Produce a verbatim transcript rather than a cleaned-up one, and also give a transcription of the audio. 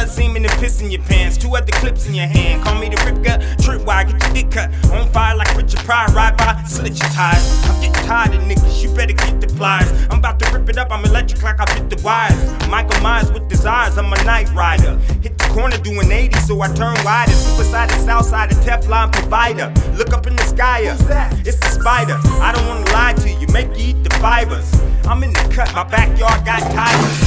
blood seeming to piss in your pants. Two other clips in your hand. Call me the rip gut, trip wire, get your dick cut. On fire like Richard Pryor, ride by, slit your tires. I'm getting tired of niggas, you better get the pliers. I'm about to rip it up, I'm electric like I bit the wires. Michael Myers with desires, I'm a night rider. Hit the corner doing eighty, so I turn wider. Suicide is Southside, a Teflon provider. Look up in the sky, uh, it's the spider. I don't wanna lie to you, make you eat the fibers. I'm in the cut, my backyard got tigers.